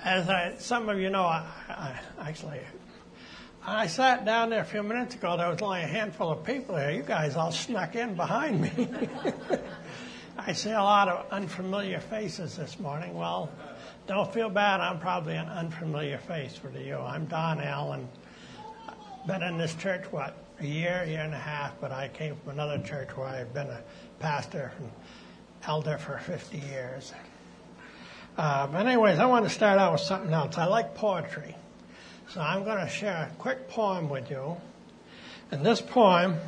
As some of you know, I sat down there a few minutes ago. There was only a handful of people here. You guys all snuck in behind me. I see a lot of unfamiliar faces this morning. Well, don't feel bad. I'm probably an unfamiliar face for you. I'm Don Allen. Been in this church, a year and a half, but I came from another church where I've been a pastor and elder for 50 years. But anyways, I want to start out with something else. I like poetry. So I'm going to share a quick poem with you. And this poem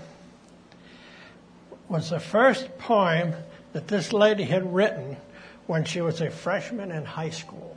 was the first poem that this lady had written when she was a freshman in high school.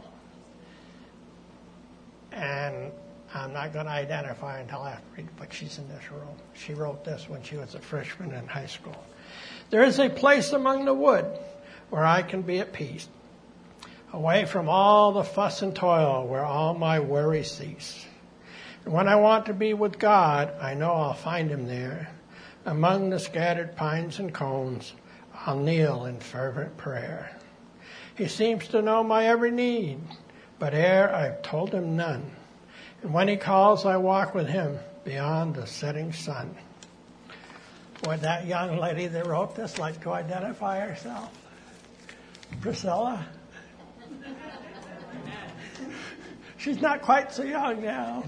And I'm not going to identify her until after, but she's in this room. She wrote this when she was a freshman in high school. There is a place among the wood where I can be at peace, away from all the fuss and toil, where all my worries cease. And when I want to be with God, I know I'll find him there. Among the scattered pines and cones, I'll kneel in fervent prayer. He seems to know my every need, but ere I've told him none. And when he calls, I walk with him beyond the setting sun. Would that young lady that wrote this like to identify herself? Priscilla? She's not quite so young now.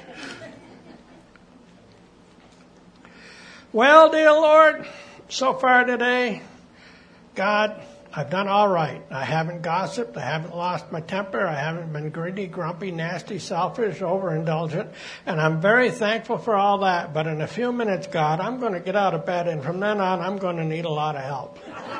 Well, dear Lord, so far today, God, I've done all right. I haven't gossiped. I haven't lost my temper. I haven't been greedy, grumpy, nasty, selfish, overindulgent. And I'm very thankful for all that. But in a few minutes, God, I'm going to get out of bed. And from then on, I'm going to need a lot of help.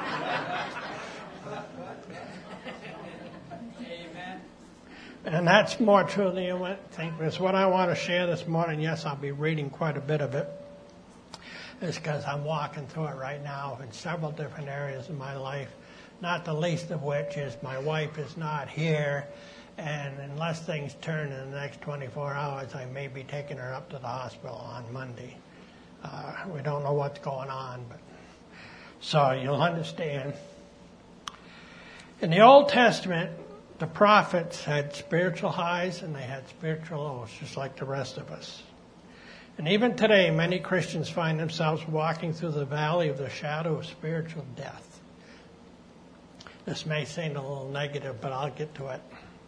Amen. And that's more true than you might think. It's what I want to share this morning. Yes, I'll be reading quite a bit of it. It's because I'm walking through it right now in several different areas of my life. Not the least of which is my wife is not here, and unless things turn in the next 24 hours, I may be taking her up to the hospital on Monday. We don't know what's going on, but so you'll understand. In the Old Testament, the prophets had spiritual highs and they had spiritual lows, just like the rest of us. And even today, many Christians find themselves walking through the valley of the shadow of spiritual death. This may seem a little negative, but I'll get to it.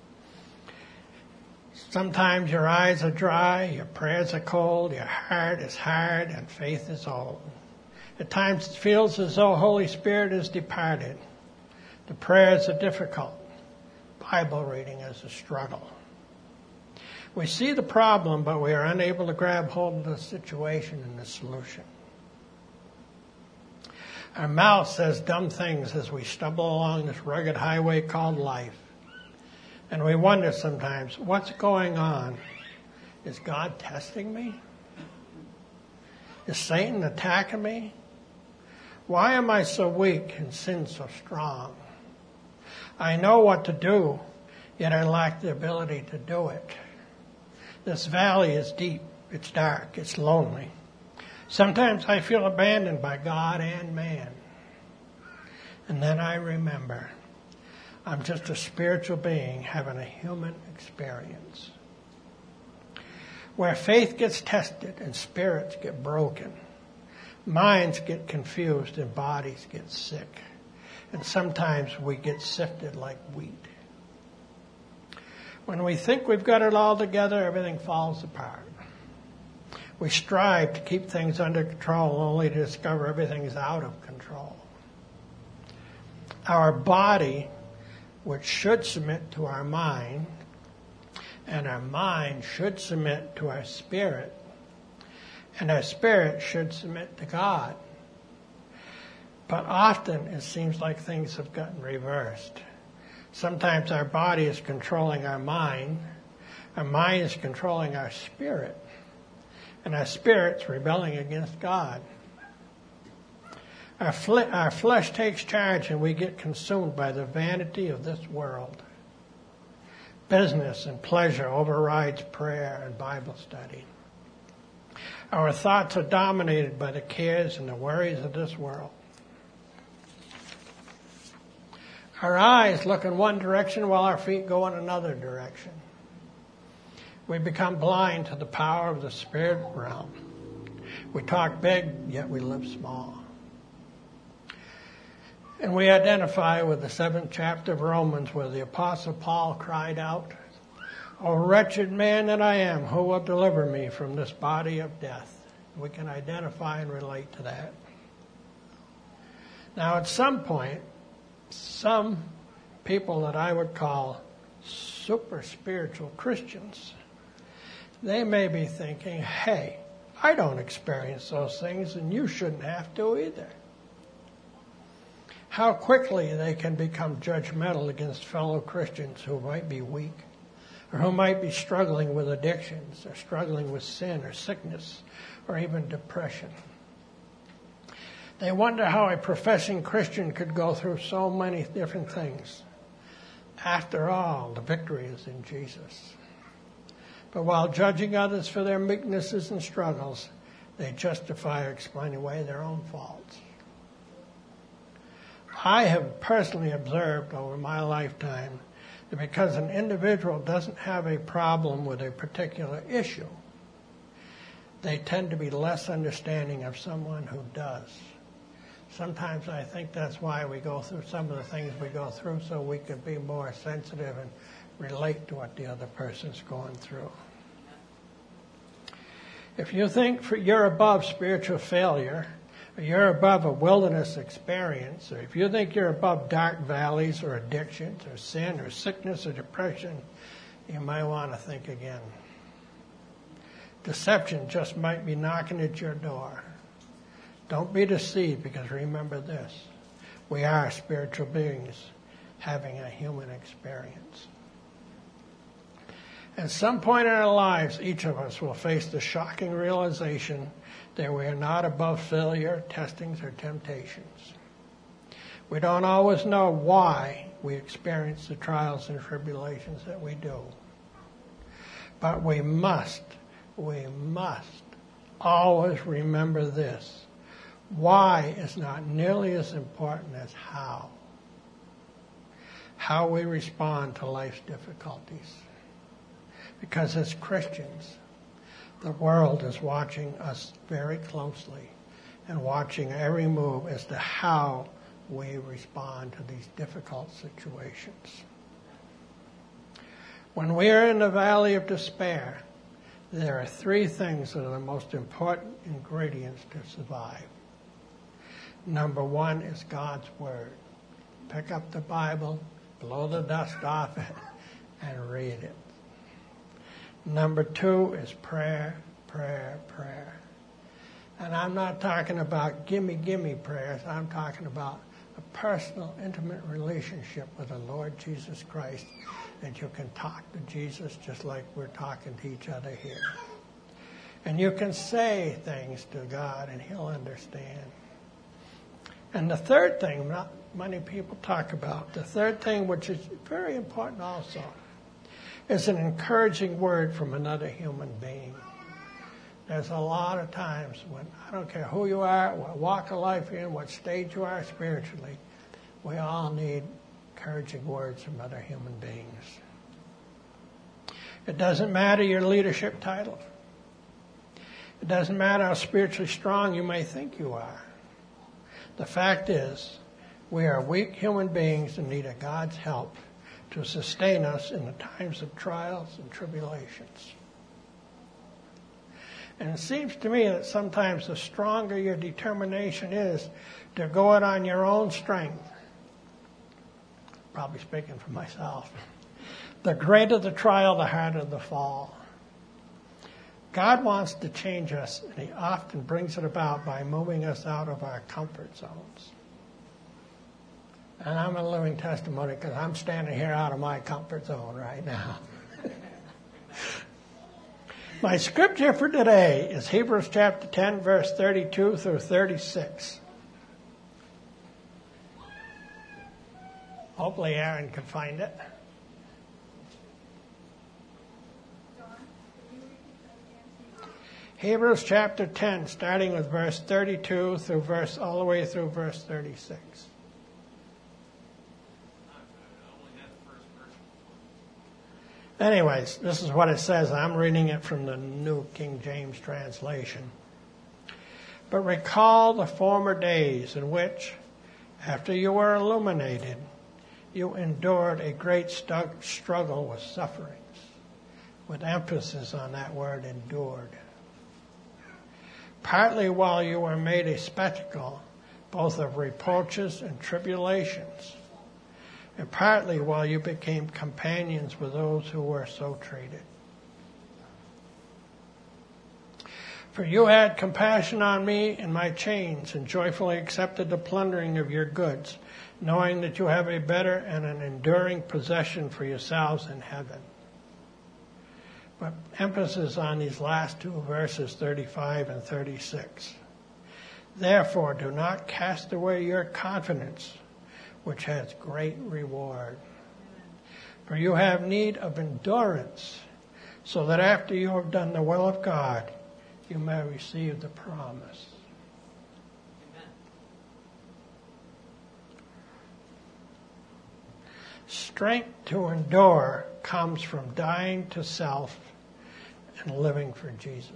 Sometimes your eyes are dry, your prayers are cold, your heart is hard, and faith is old. At times it feels as though Holy Spirit has departed. The prayers are difficult. Bible reading is a struggle. We see the problem, but we are unable to grab hold of the situation and the solution. Our mouth says dumb things as we stumble along this rugged highway called life. And we wonder sometimes, what's going on? Is God testing me? Is Satan attacking me? Why am I so weak and sin so strong? I know what to do, yet I lack the ability to do it. This valley is deep, it's dark, it's lonely. Sometimes I feel abandoned by God and man. And then I remember I'm just a spiritual being having a human experience. Where faith gets tested and spirits get broken, minds get confused and bodies get sick. And sometimes we get sifted like wheat. When we think we've got it all together, everything falls apart. We strive to keep things under control only to discover everything's out of control. Our body, which should submit to our mind, and our mind should submit to our spirit, and our spirit should submit to God. But often it seems like things have gotten reversed. Sometimes our body is controlling our mind is controlling our spirit, and our spirit's rebelling against God. Our flesh takes charge and we get consumed by the vanity of this world. Business and pleasure overrides prayer and Bible study. Our thoughts are dominated by the cares and the worries of this world. Our eyes look in one direction while our feet go in another direction. We become blind to the power of the spirit realm. We talk big, yet we live small. And we identify with the 7th chapter of Romans where the Apostle Paul cried out, "O wretched man that I am, who will deliver me from this body of death?" We can identify and relate to that. Now at some point, some people that I would call super spiritual Christians, they may be thinking, hey, I don't experience those things and you shouldn't have to either. How quickly they can become judgmental against fellow Christians who might be weak or who might be struggling with addictions or struggling with sin or sickness or even depression. They wonder how a professing Christian could go through so many different things. After all, the victory is in Jesus. But while judging others for their weaknesses and struggles, they justify or explain away their own faults. I have personally observed over my lifetime that because an individual doesn't have a problem with a particular issue, they tend to be less understanding of someone who does. Sometimes I think that's why we go through some of the things we go through, so we can be more sensitive and relate to what the other person's going through. If you think you're above spiritual failure, or you're above a wilderness experience, or if you think you're above dark valleys or addictions or sin or sickness or depression, you might want to think again. Deception just might be knocking at your door. Don't be deceived, because remember this: we are spiritual beings having a human experience. At some point in our lives, each of us will face the shocking realization that we are not above failure, testings, or temptations. We don't always know why we experience the trials and tribulations that we do. But we must always remember this: why is not nearly as important as how. How we respond to life's difficulties. Because as Christians, the world is watching us very closely and watching every move as to how we respond to these difficult situations. When we are in the valley of despair, there are 3 things that are the most important ingredients to survive. Number 1 is God's Word. Pick up the Bible, blow the dust off it, and read it. Number 2 is prayer, prayer, prayer. And I'm not talking about gimme prayers. I'm talking about a personal, intimate relationship with the Lord Jesus Christ, that you can talk to Jesus just like we're talking to each other here. And you can say things to God and He'll understand. And the third thing, not many people talk about, the third thing, which is very important also, is an encouraging word from another human being. There's a lot of times when, I don't care who you are, what walk of life you're in, what stage you are spiritually, we all need encouraging words from other human beings. It doesn't matter your leadership title. It doesn't matter how spiritually strong you may think you are. The fact is, we are weak human beings in need of God's help to sustain us in the times of trials and tribulations. And it seems to me that sometimes the stronger your determination is to go it on your own strength, probably speaking for myself, the greater the trial, the harder the fall. God wants to change us, and He often brings it about by moving us out of our comfort zones. And I'm a living testimony because I'm standing here out of my comfort zone right now. My scripture for today is Hebrews chapter 10, verse 32 through 36. Hopefully Aaron can find it. Hebrews chapter 10, starting with verse 32 all the way through verse 36. Anyways, this is what it says. I'm reading it from the New King James translation. But recall the former days in which, after you were illuminated, you endured a great struggle with sufferings, with emphasis on that word endured. Partly while you were made a spectacle, both of reproaches and tribulations, and partly while you became companions with those who were so treated. For you had compassion on me in my chains, and joyfully accepted the plundering of your goods, knowing that you have a better and an enduring possession for yourselves in heaven. But emphasis on these last two verses, 35 and 36. Therefore, do not cast away your confidence, which has great reward. For you have need of endurance, so that after you have done the will of God, you may receive the promise. Amen. Strength to endure comes from dying to self and living for Jesus.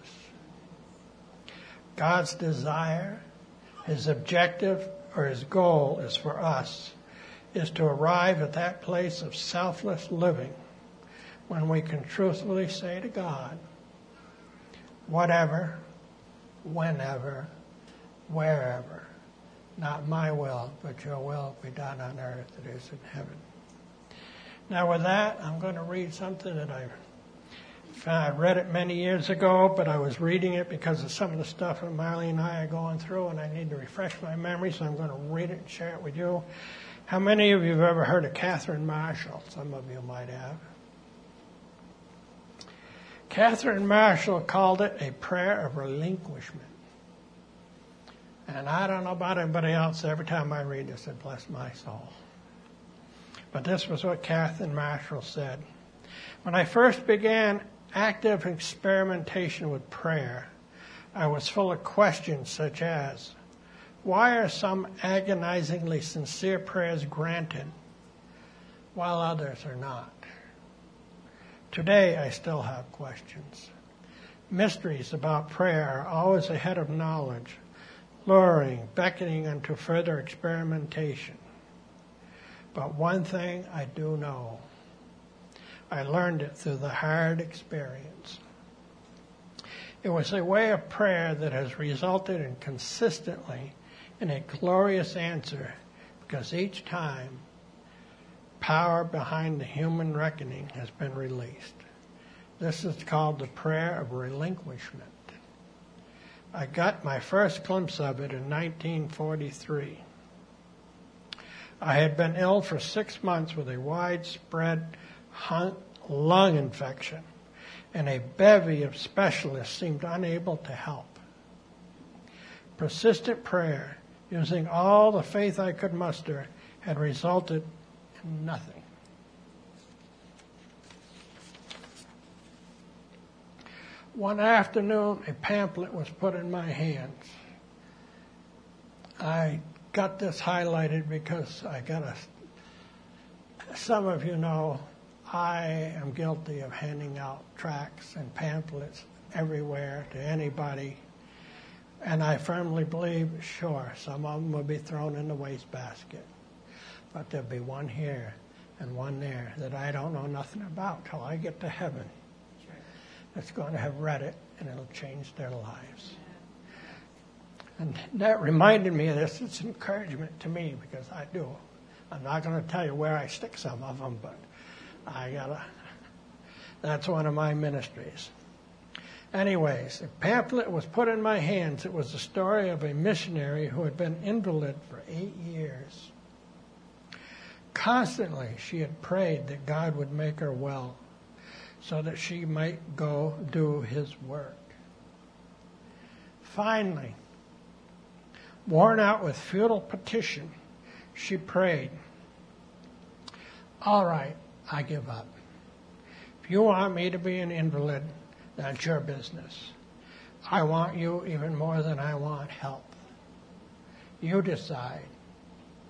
God's desire, his objective, or his goal is for us, is to arrive at that place of selfless living when we can truthfully say to God, whatever, whenever, wherever, not my will, but your will be done on earth as it is in heaven. Now with that, I'm going to read something that I read it many years ago, but I was reading it because of some of the stuff that Marley and I are going through, and I need to refresh my memory, so I'm going to read it and share it with you. How many of you have ever heard of Catherine Marshall? Some of you might have. Catherine Marshall called it a prayer of relinquishment. And I don't know about anybody else, every time I read this, it bless my soul. But this was what Catherine Marshall said. When I first began active experimentation with prayer, I was full of questions such as, why are some agonizingly sincere prayers granted while others are not? Today, I still have questions. Mysteries about prayer are always ahead of knowledge, luring, beckoning unto further experimentation. But one thing I do know. I learned it through the hard experience. It was a way of prayer that has resulted in consistently in a glorious answer, because each time power behind the human reckoning has been released. This is called the prayer of relinquishment. I got my first glimpse of it in 1943. I had been ill for 6 months with a widespread lung infection, and a bevy of specialists seemed unable to help. Persistent prayer, using all the faith I could muster, had resulted in nothing. One afternoon, a pamphlet was put in my hands. I got this highlighted because some of you know I am guilty of handing out tracts and pamphlets everywhere to anybody. And I firmly believe, sure, some of them will be thrown in the wastebasket. But there'll be one here and one there that I don't know nothing about till I get to heaven. That's going to have read it, and it'll change their lives. And that reminded me of this. It's encouragement to me, because I do. I'm not going to tell you where I stick some of them, but that's one of my ministries. Anyways, a pamphlet was put in my hands. It was the story of a missionary who had been invalid for 8 years. Constantly, she had prayed that God would make her well so that she might go do his work. Finally, worn out with futile petition, she prayed, "All right, I give up. If you want me to be an invalid, that's your business. I want you even more than I want help. You decide."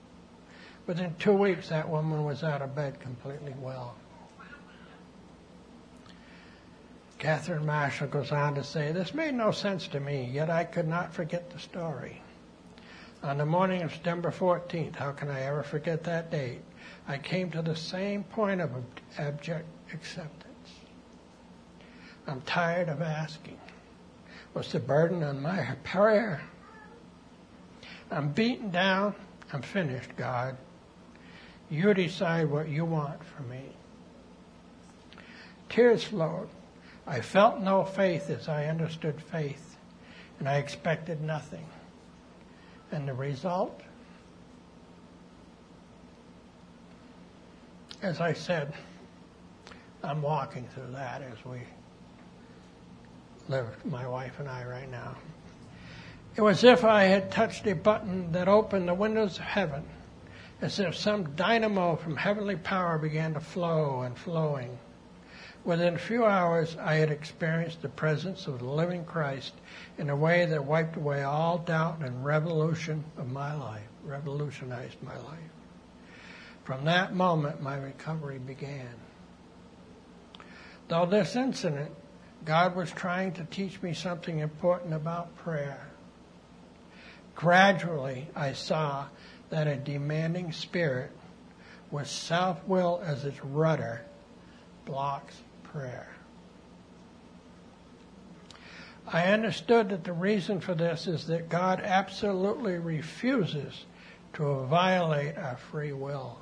Within 2 weeks, that woman was out of bed completely well. Catherine Marshall goes on to say, this made no sense to me, yet I could not forget the story. On the morning of September 14th, how can I ever forget that date, I came to the same point of abject acceptance. I'm tired of asking. What's the burden on my prayer? I'm beaten down. I'm finished, God. You decide what you want for me. Tears flowed. I felt no faith as I understood faith, and I expected nothing. And the result? As I said, I'm walking through that as we live, my wife and I, right now. It was as if I had touched a button that opened the windows of heaven, as if some dynamo from heavenly power began to flow and flowing. Within a few hours, I had experienced the presence of the living Christ in a way that wiped away all doubt and revolutionized my life. From that moment, my recovery began. Though this incident, God was trying to teach me something important about prayer. Gradually, I saw that a demanding spirit with self-will as its rudder blocks prayer. I understood that the reason for this is that God absolutely refuses to violate our free will.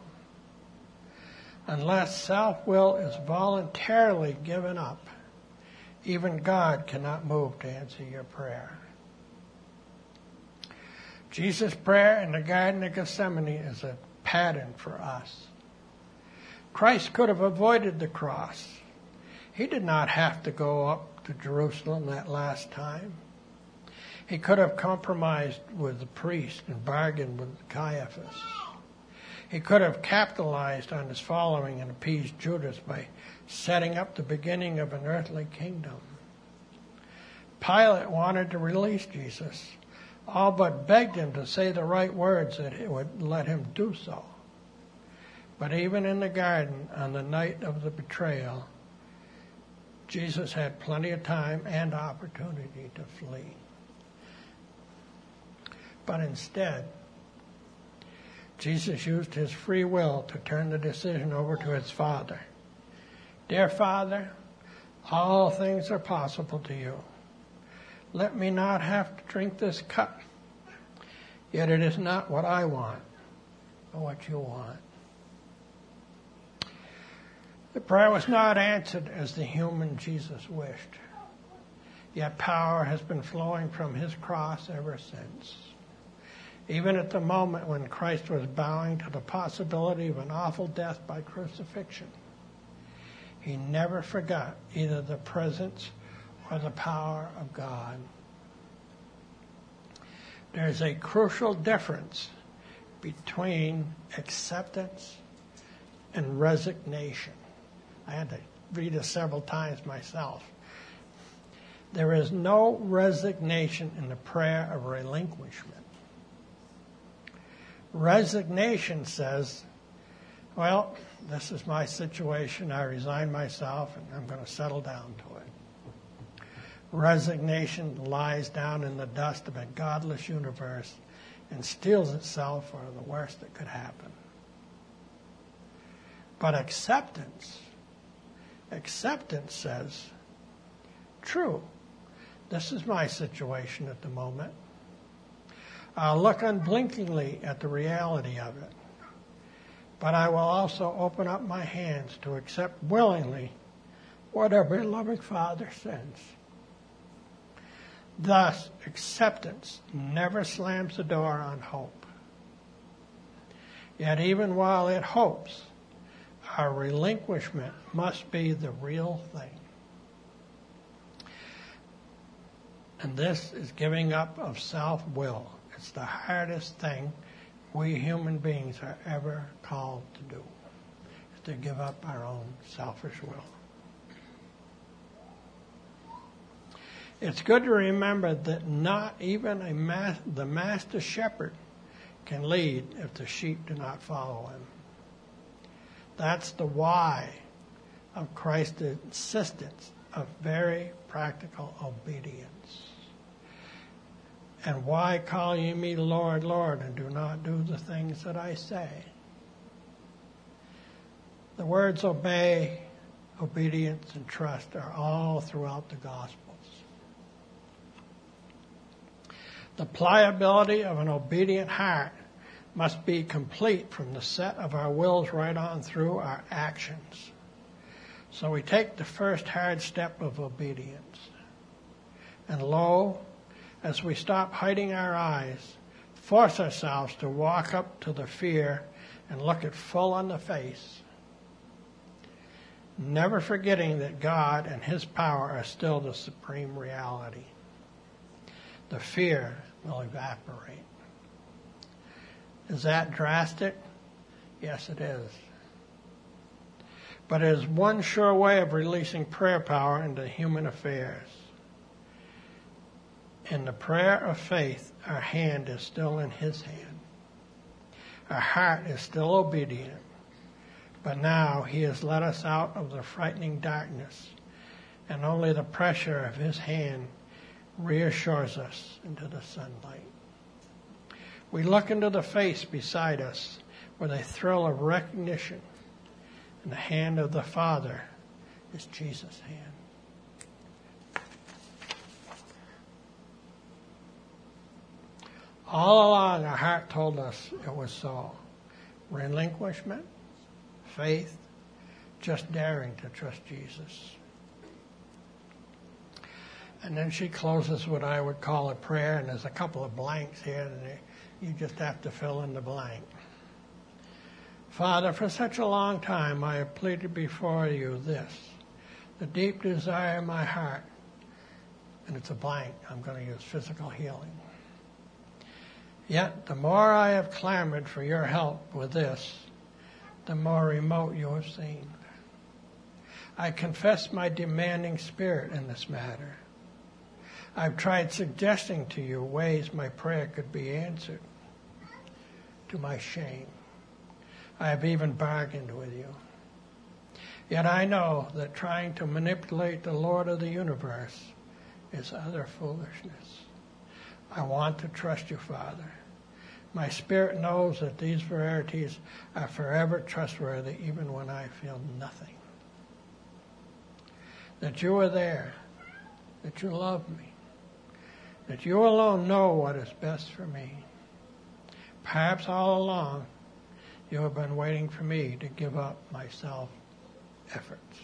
Unless self-will is voluntarily given up, even God cannot move to answer your prayer. Jesus' prayer in the Garden of Gethsemane is a pattern for us. Christ could have avoided the cross. He did not have to go up to Jerusalem that last time. He could have compromised with the priest and bargained with Caiaphas. He could have capitalized on his following and appeased Judas by setting up the beginning of an earthly kingdom. Pilate wanted to release Jesus, all but begged him to say the right words that it would let him do so. But even in the garden, on the night of the betrayal, Jesus had plenty of time and opportunity to flee. But instead, Jesus used his free will to turn the decision over to his Father. Dear Father, all things are possible to you. Let me not have to drink this cup. Yet it is not what I want, but what you want. The prayer was not answered as the human Jesus wished. Yet power has been flowing from his cross ever since. Even at the moment when Christ was bowing to the possibility of an awful death by crucifixion, he never forgot either the presence or the power of God. There's a crucial difference between acceptance and resignation. I had to read it several times myself. There is no resignation in the prayer of relinquishment. Resignation says, well, this is my situation. I resign myself and I'm going to settle down to it. Resignation lies down in the dust of a godless universe and steels itself for the worst that could happen. But acceptance says, true, this is my situation at the moment. I'll look unblinkingly at the reality of it. But I will also open up my hands to accept willingly what our beloved Father sends. Thus, acceptance never slams the door on hope. Yet even while it hopes, our relinquishment must be the real thing. And this is giving up of self-will. It's the hardest thing we human beings are ever called to do, is to give up our own selfish will. It's good to remember that not even the master shepherd can lead if the sheep do not follow him. That's the why of Christ's insistence of very practical obedience. And why call ye me Lord, Lord, and do not do the things that I say? The words obey, obedience, and trust are all throughout the Gospels. The pliability of an obedient heart must be complete from the set of our wills right on through our actions. So we take the first hard step of obedience. And lo, as we stop hiding our eyes, force ourselves to walk up to the fear and look it full on the face, never forgetting that God and His power are still the supreme reality. The fear will evaporate. Is that drastic? Yes, it is. But it is one sure way of releasing prayer power into human affairs. In the prayer of faith, our hand is still in His hand. Our heart is still obedient. But now He has let us out of the frightening darkness, and only the pressure of His hand reassures us into the sunlight. We look into the face beside us with a thrill of recognition, and the hand of the Father is Jesus' hand. All along, our heart told us it was so. Relinquishment, faith, just daring to trust Jesus. And then she closes what I would call a prayer, and there's a couple of blanks here, and you just have to fill in the blank. Father, for such a long time I have pleaded before you this, the deep desire in my heart, and it's a blank. I'm going to use physical healing. Yet the more I have clamored for your help with this, the more remote you have seemed. I confess my demanding spirit in this matter. I've tried suggesting to you ways my prayer could be answered. To my shame, I have even bargained with you. Yet I know that trying to manipulate the Lord of the universe is utter foolishness. I want to trust you, Father. My spirit knows that these verities are forever trustworthy even when I feel nothing. That you are there, that you love me, that you alone know what is best for me. Perhaps all along you have been waiting for me to give up my self-efforts.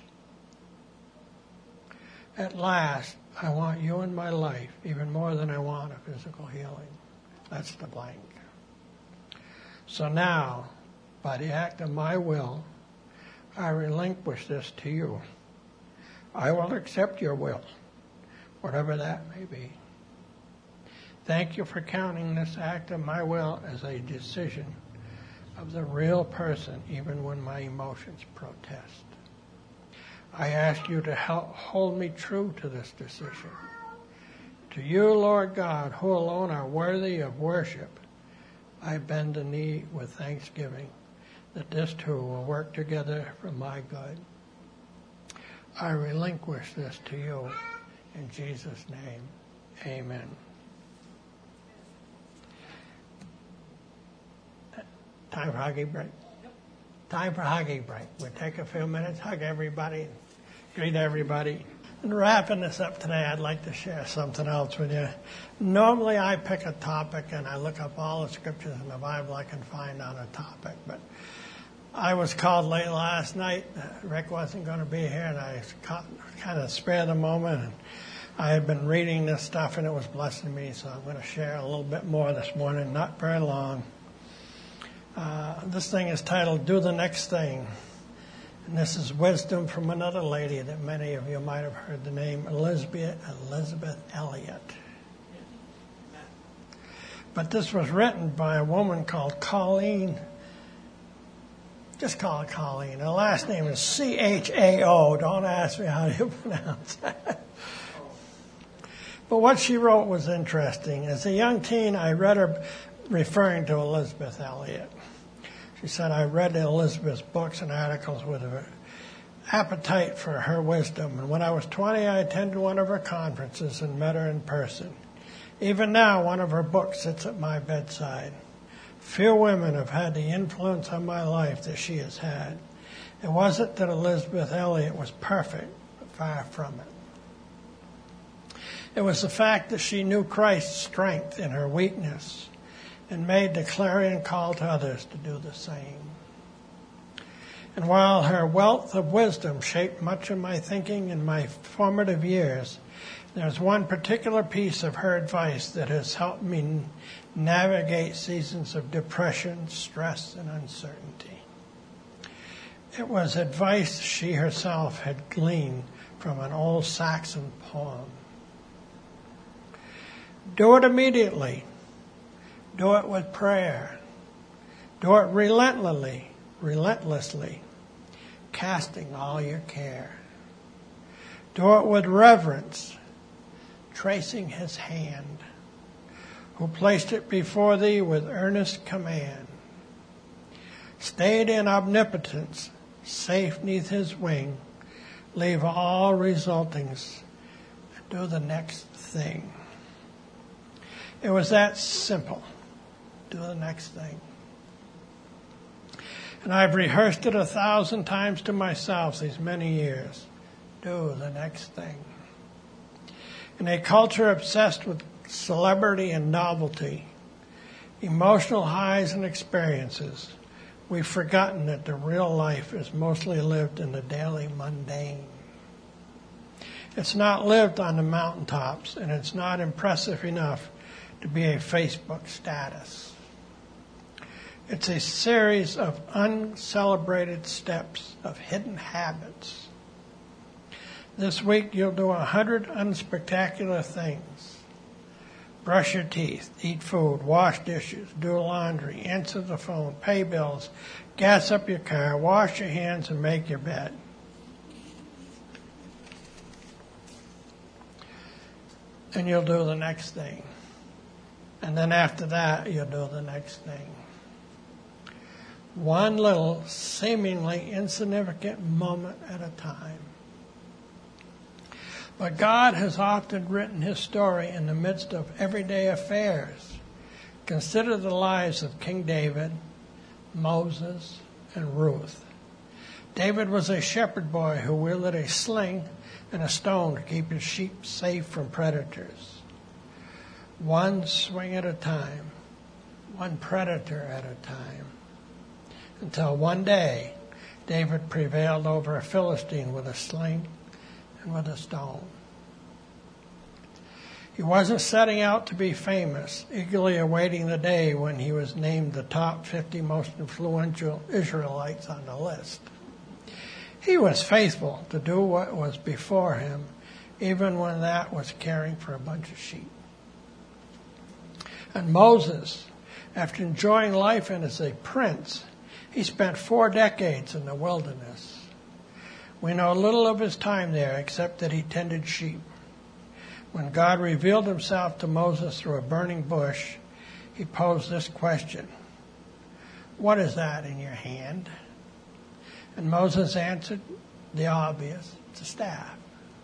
At last, I want you in my life even more than I want a physical healing. That's the blank. So now, by the act of my will, I relinquish this to you. I will accept your will, whatever that may be. Thank you for counting this act of my will as a decision of the real person, even when my emotions protest. I ask you to help hold me true to this decision. To you, Lord God, who alone are worthy of worship, I bend the knee with thanksgiving that this too will work together for my good. I relinquish this to you in Jesus' name. Amen. Time for huggy break. Time for huggy break. We'll take a few minutes, hug everybody, greet everybody. And wrapping this up today, I'd like to share something else with you. Normally I pick a topic and I look up all the scriptures in the Bible I can find on a topic. But I was called late last night. Rick wasn't going to be here, and I kind of spared the moment. And I had been reading this stuff and it was blessing me, so I'm going to share a little bit more this morning, not very long. This thing is titled, Do the Next Thing. And this is wisdom from another lady that many of you might have heard the name, Elizabeth Elliot. But this was written by a woman called Colleen. Just call her Colleen. Her last name is C-H-A-O. Don't ask me how you pronounce that. But what she wrote was interesting. As a young teen, I read her referring to Elizabeth Elliot. She said, I read Elizabeth's books and articles with her appetite for her wisdom. And when I was 20, I attended one of her conferences and met her in person. Even now, one of her books sits at my bedside. Few women have had the influence on my life that she has had. It wasn't that Elizabeth Elliot was perfect, but far from it. It was the fact that she knew Christ's strength in her weakness and made the clarion call to others to do the same. And while her wealth of wisdom shaped much of my thinking in my formative years, there's one particular piece of her advice that has helped me navigate seasons of depression, stress, and uncertainty. It was advice she herself had gleaned from an old Saxon poem. Do it immediately. Do it with prayer. Do it relentlessly, casting all your care. Do it with reverence, tracing his hand, who placed it before thee with earnest command. Stayed in omnipotence, safe neath his wing, leave all resultings, and do the next thing. It was that simple. Do the next thing. And I've rehearsed it 1,000 times to myself these many years. Do the next thing. In a culture obsessed with celebrity and novelty, emotional highs and experiences, we've forgotten that the real life is mostly lived in the daily mundane. It's not lived on the mountaintops, and it's not impressive enough to be a Facebook status. It's a series of uncelebrated steps of hidden habits. This week you'll do 100 unspectacular things. Brush your teeth, eat food, wash dishes, do laundry, answer the phone, pay bills, gas up your car, wash your hands, and make your bed. And you'll do the next thing. And then after that, you'll do the next thing. One little, seemingly insignificant moment at a time. But God has often written his story in the midst of everyday affairs. Consider the lives of King David, Moses, and Ruth. David was a shepherd boy who wielded a sling and a stone to keep his sheep safe from predators. One swing at a time, one predator at a time. Until one day, David prevailed over a Philistine with a sling and with a stone. He wasn't setting out to be famous, eagerly awaiting the day when he was named the top 50 most influential Israelites on the list. He was faithful to do what was before him, even when that was caring for a bunch of sheep. And Moses, after enjoying life as a prince, he spent 4 decades in the wilderness. We know little of his time there except that he tended sheep. When God revealed himself to Moses through a burning bush, he posed this question: "What is that in your hand?" And Moses answered the obvious: "It's a staff."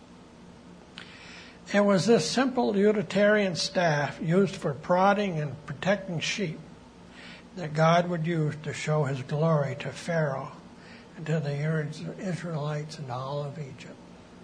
It was this simple utilitarian staff used for prodding and protecting sheep that God would use to show his glory to Pharaoh and to the Israelites and all of Egypt.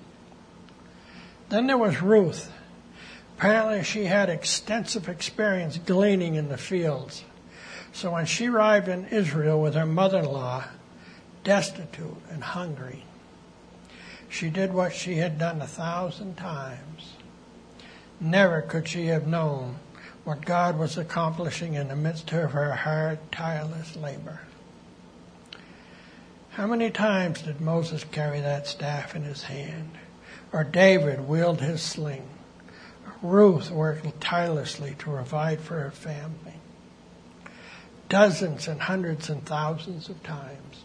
Then there was Ruth. Apparently she had extensive experience gleaning in the fields. So when she arrived in Israel with her mother-in-law, destitute and hungry, she did what she had done 1,000 times. Never could she have known what God was accomplishing in the midst of her hard, tireless labor. How many times did Moses carry that staff in his hand? Or David wield his sling? Ruth worked tirelessly to provide for her family. Dozens and hundreds and thousands of times.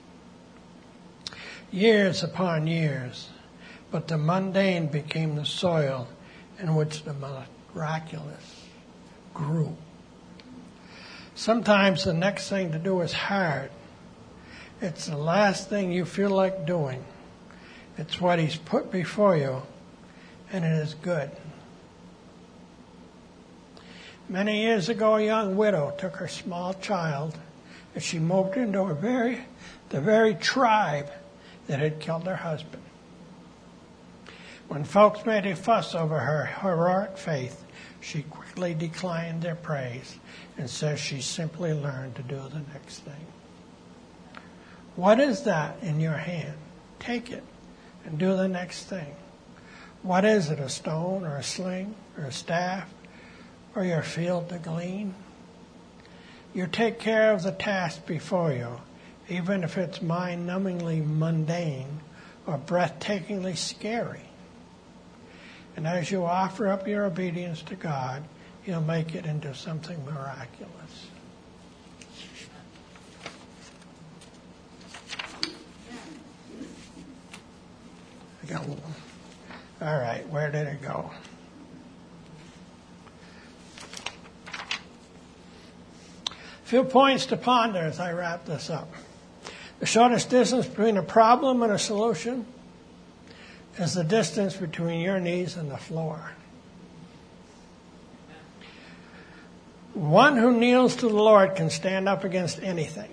Years upon years, but the mundane became the soil in which the miraculous grew. Sometimes the next thing to do is hard. It's the last thing you feel like doing, It's what He's put before you, and it is good. Many years ago, a young widow took her small child, and she moved into the very tribe that had killed her husband. When folks made a fuss over her heroic faith, she quickly declined their praise and says she simply learned to do the next thing. What is that in your hand? Take it and do the next thing. What is it, a stone or a sling or a staff or your field to glean? You take care of the task before you, even if it's mind-numbingly mundane or breathtakingly scary. And as you offer up your obedience to God, He'll make it into something miraculous. I got one. All right, where did it go? A few points to ponder as I wrap this up. The shortest distance between a problem and a solution is the distance between your knees and the floor. One who kneels to the Lord can stand up against anything.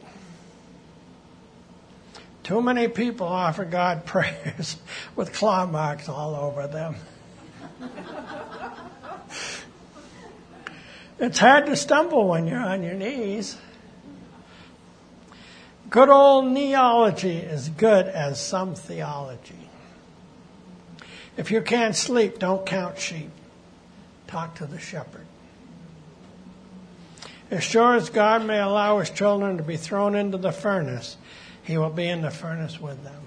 Too many people offer God prayers with claw marks all over them. It's hard to stumble when you're on your knees. Good old kneeology is good as some theology. If you can't sleep, don't count sheep. Talk to the shepherd. As sure as God may allow His children to be thrown into the furnace, He will be in the furnace with them.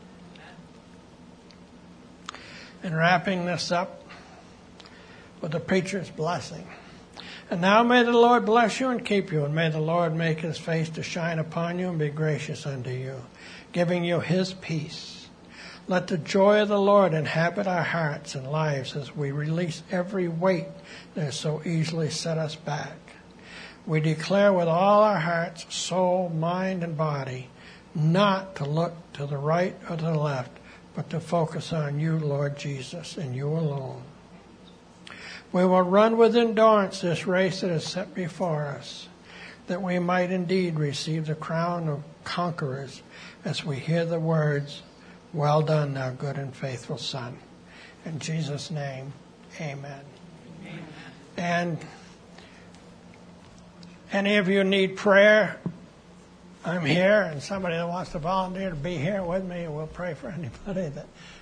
And wrapping this up with the preacher's blessing. And now may the Lord bless you and keep you, and may the Lord make His face to shine upon you and be gracious unto you, giving you His peace. Let the joy of the Lord inhabit our hearts and lives as we release every weight that has so easily set us back. We declare with all our hearts, soul, mind, and body, not to look to the right or to the left, but to focus on you, Lord Jesus, and you alone. We will run with endurance this race that is set before us, that we might indeed receive the crown of conquerors as we hear the words, "Well done, thou good and faithful son." In Jesus' name, amen. Amen. And any of you need prayer, I'm here, and somebody that wants to volunteer to be here with me, we'll pray for anybody that